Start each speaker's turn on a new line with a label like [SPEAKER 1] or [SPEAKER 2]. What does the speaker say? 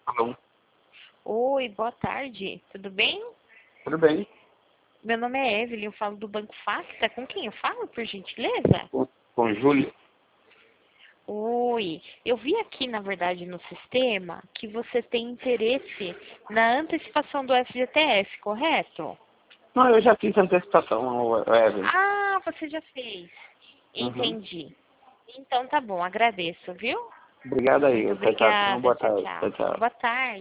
[SPEAKER 1] Alô,
[SPEAKER 2] Oi, boa tarde. Tudo bem?
[SPEAKER 1] tudo bem?
[SPEAKER 2] Meu nome é Evelyn, eu falo do Banco Facta. Com quem eu falo, por gentileza?
[SPEAKER 1] Com o Júlio?
[SPEAKER 2] Oi, eu vi aqui, na verdade, no sistema que você tem interesse na antecipação do FGTS, correto?
[SPEAKER 1] Não, eu já fiz antecipação, Evelyn.
[SPEAKER 2] Ah, você já fez.
[SPEAKER 1] Uhum.
[SPEAKER 2] Entendi. Então tá bom, agradeço, viu?
[SPEAKER 1] Obrigado aí.
[SPEAKER 2] Muito
[SPEAKER 1] Tchau, tchau. Tenha uma
[SPEAKER 2] obrigada.
[SPEAKER 1] boa
[SPEAKER 2] Tchau,
[SPEAKER 1] tarde.
[SPEAKER 2] tchau.
[SPEAKER 1] Tchau, tchau.
[SPEAKER 2] Boa tarde.